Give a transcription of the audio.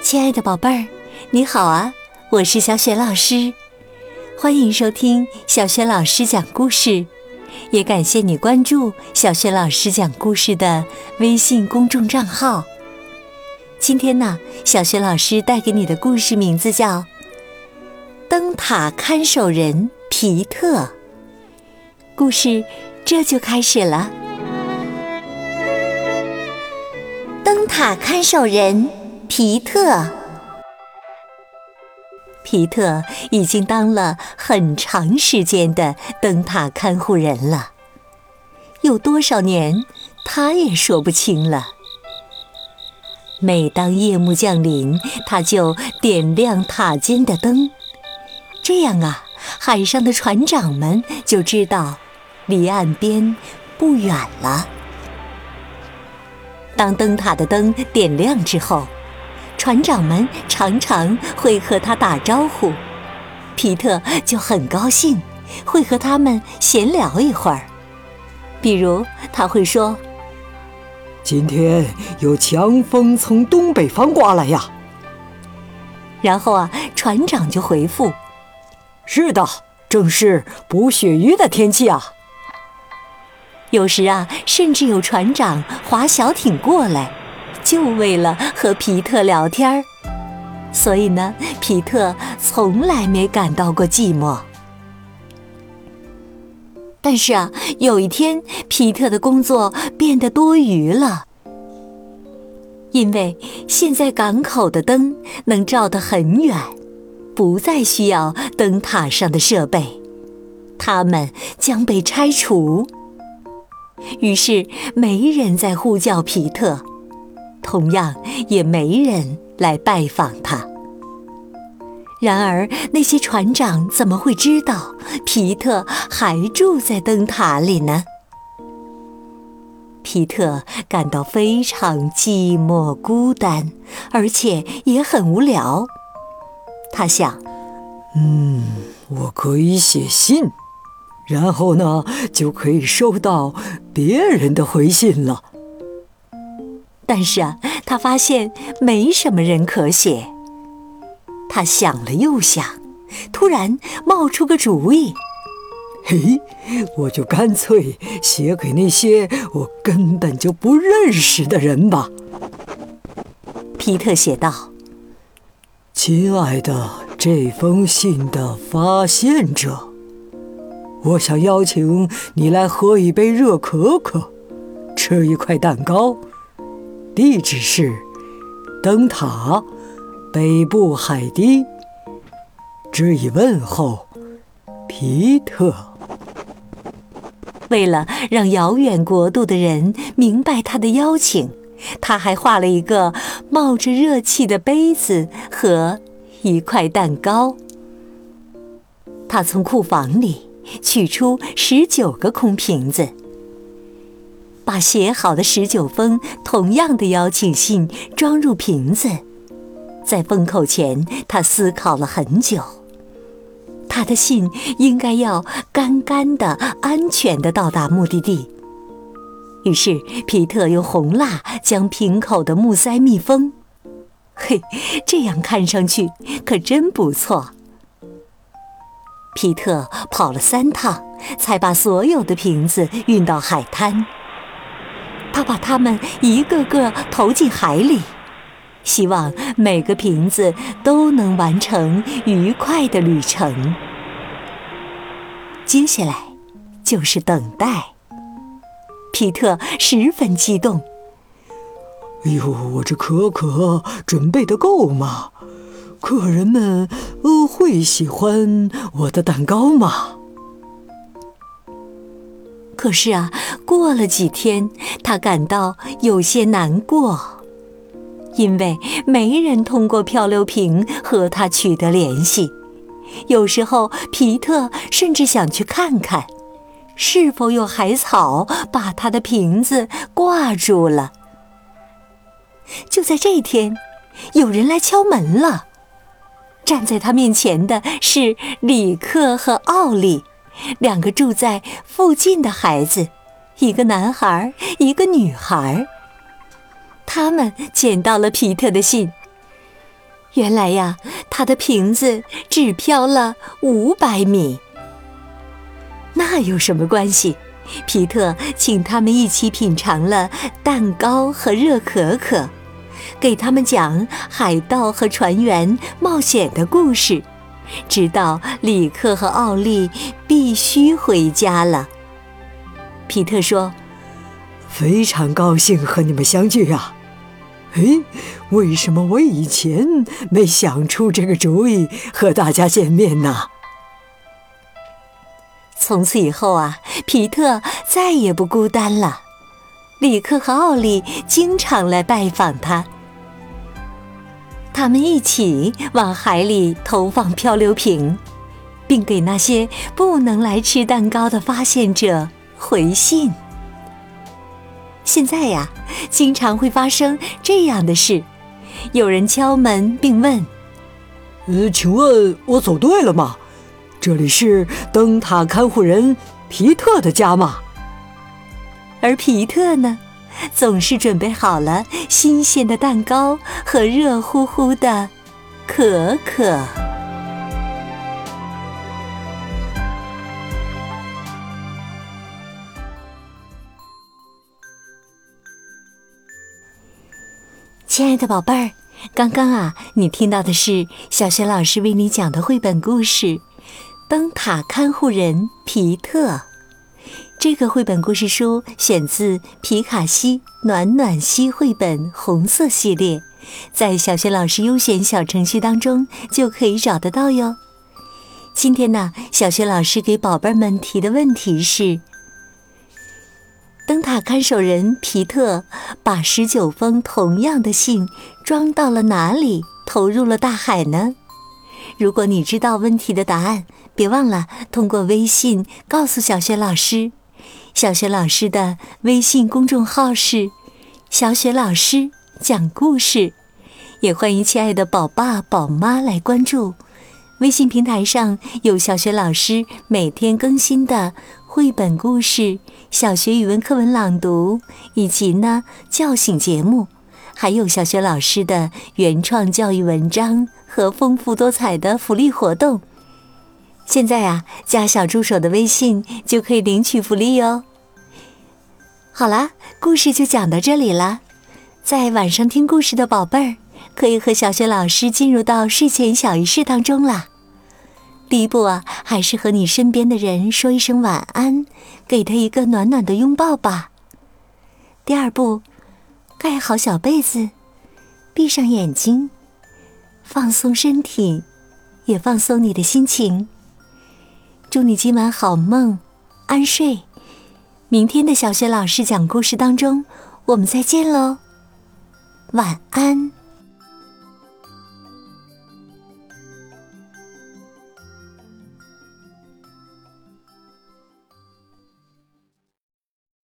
亲爱的宝贝儿，你好啊，我是小雪老师，欢迎收听小雪老师讲故事，也感谢你关注小雪老师讲故事的微信公众账号。今天呢，小雪老师带给你的故事名字叫《灯塔看守人皮特》，故事这就开始了。灯塔看守人皮特。皮特已经当了很长时间的灯塔看护人了，有多少年他也说不清了。每当夜幕降临，他就点亮塔尖的灯，这样啊，海上的船长们就知道离岸边不远了。当灯塔的灯点亮之后，船长们常常会和他打招呼，皮特就很高兴，会和他们闲聊一会儿。比如他会说， 今天有强风从东北方刮来呀。 然后啊，船长就回复， 是的，正是捕鳕鱼的天气啊。 有时啊，甚至有船长划小艇过来，就为了和皮特聊天。所以呢，皮特从来没感到过寂寞。但是啊，有一天，皮特的工作变得多余了，因为现在港口的灯能照得很远，不再需要灯塔上的设备，它们将被拆除。于是没人再呼叫皮特，同样也没人来拜访他。然而那些船长怎么会知道皮特还住在灯塔里呢？皮特感到非常寂寞孤单，而且也很无聊。他想， 我可以写信，然后呢，就可以收到别人的回信了。 但是啊，他发现没什么人可写。他想了又想，突然冒出个主意， 嘿，我就干脆写给那些我根本就不认识的人吧。 皮特写道， 亲爱的这封信的发现者，我想邀请你来喝一杯热可可，吃一块蛋糕，地址是灯塔北部海堤，致以问候，皮特。 为了让遥远国度的人明白他的邀请，他还画了一个冒着热气的杯子和一块蛋糕。他从库房里取出19个空瓶子，把写好的19封同样的邀请信装入瓶子。在封口前，他思考了很久。他的信应该要干干的、安全的到达目的地。于是皮特用红蜡将瓶口的木塞密封。嘿，这样看上去可真不错。皮特跑了3趟，才把所有的瓶子运到海滩。他把它们一个个投进海里，希望每个瓶子都能完成愉快的旅程。接下来就是等待。皮特十分激动。 哎呦，我这可可准备得够吗？客人们会喜欢我的蛋糕吗？ 可是啊，过了几天，他感到有些难过，因为没人通过漂流瓶和他取得联系。有时候皮特甚至想去看看，是否有海草把他的瓶子挂住了。就在这天，有人来敲门了。站在他面前的是里克和奥利，2个住在附近的孩子，一个男孩，一个女孩。他们捡到了皮特的信。 原来呀，他的瓶子只飘了500米。那有什么关系？皮特请他们一起品尝了蛋糕和热可可，给他们讲海盗和船员冒险的故事，直到里克和奥利必须回家了。皮特说： 非常高兴和你们相聚啊！为什么我以前没想出这个主意和大家见面呢？ 从此以后啊，皮特再也不孤单了。里克和奥利经常来拜访他，他们一起往海里投放漂流瓶，并给那些不能来吃蛋糕的发现者回信。现在呀，经常会发生这样的事：有人敲门并问： 请问我走对了吗？这里是灯塔看护人皮特的家吗？ 而皮特呢，总是准备好了新鲜的蛋糕和热乎乎的可可。亲爱的宝贝儿，刚刚啊，你听到的是小雪老师为你讲的绘本故事《灯塔看护人皮特》。这个绘本故事书选自皮卡西暖暖西绘本红色系列，在小雪老师优选小程序当中就可以找得到哟。今天呢，小雪老师给宝贝们提的问题是：灯塔看守人皮特把19封同样的信装到了哪里，投入了大海呢？如果你知道问题的答案，别忘了通过微信告诉小雪老师。小雪老师的微信公众号是小雪老师讲故事，也欢迎亲爱的宝爸宝妈来关注。微信平台上有小雪老师每天更新的绘本故事、小学语文课文朗读，以及呢叫醒节目，还有小雪老师的原创教育文章和丰富多彩的福利活动。现在啊，加小助手的微信就可以领取福利哦。好啦，故事就讲到这里了。在晚上听故事的宝贝儿，可以和小雪老师进入到睡前小仪式当中啦。第一步啊，还是和你身边的人说一声晚安，给他一个暖暖的拥抱吧。第二步，盖好小被子，闭上眼睛，放松身体，也放松你的心情。祝你今晚好梦，安睡。明天的小雪老师讲故事当中，我们再见喽，晚安。